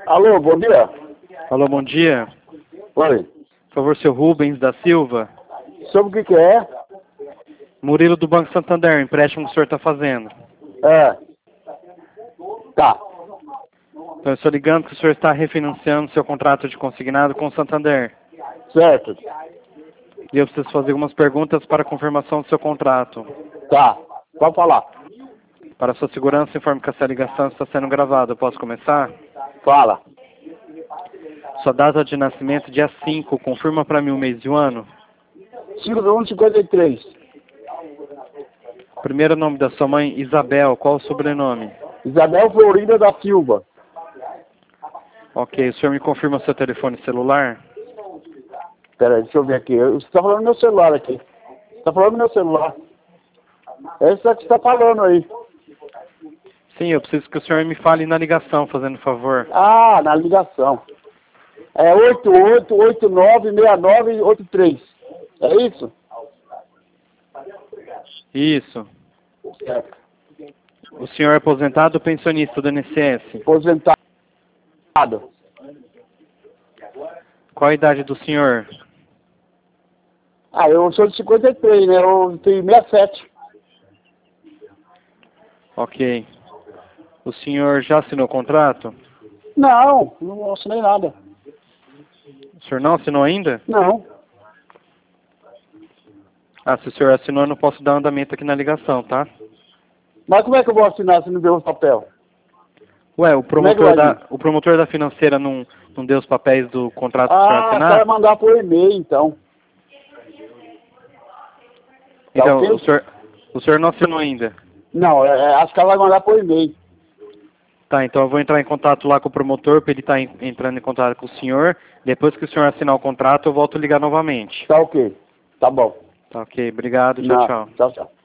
Alô, bom dia. Alô, bom dia. Oi. Por favor, seu Rubens da Silva. Sobre o que é? Murilo do Banco Santander, empréstimo que o senhor está fazendo. É. Tá. Então, eu estou ligando que o senhor está refinanciando seu contrato de consignado com o Santander. Certo. E eu preciso fazer algumas perguntas para confirmação do seu contrato. Tá. Pode falar. Para sua segurança, informe que essa ligação está sendo gravada. Eu posso começar? Fala. Sua data de nascimento, dia 5. Confirma para mim o mês e o ano. 5/1/53. Primeiro nome da sua mãe, Isabel. Qual o sobrenome? Isabel Florinda da Silva. Ok. O senhor me confirma seu telefone celular? Pera aí, deixa eu ver aqui. Você tá falando no meu celular aqui. Você tá falando no meu celular. Essa que você tá falando aí. Sim, eu preciso que o senhor me fale na ligação, fazendo favor. Ah, na ligação. É 88896983. É isso? Isso. Certo. O senhor é aposentado ou pensionista do INSS? Aposentado. Qual a idade do senhor? Ah, eu sou de 53, né? Eu tenho 67. Ok. O senhor já assinou o contrato? Não, não assinei nada. O senhor não assinou ainda? Não. Ah, se o senhor assinou, eu não posso dar andamento aqui na ligação, tá? Mas como é que eu vou assinar se não deu o papel? Ué, o Como é que promotor da financeira não deu os papéis do contrato para o senhor Ah, assinar? vai mandar por e-mail, então. Então, Tá ok? o senhor não assinou ainda? Não, acho que ela vai mandar por e-mail. Tá, então eu vou entrar em contato lá com o promotor para ele estar entrando em contato com o senhor. Depois que o senhor assinar o contrato, eu volto a ligar novamente. Tá ok. Tá bom. Tá ok, obrigado, tchau, Não, tchau. tchau, tchau.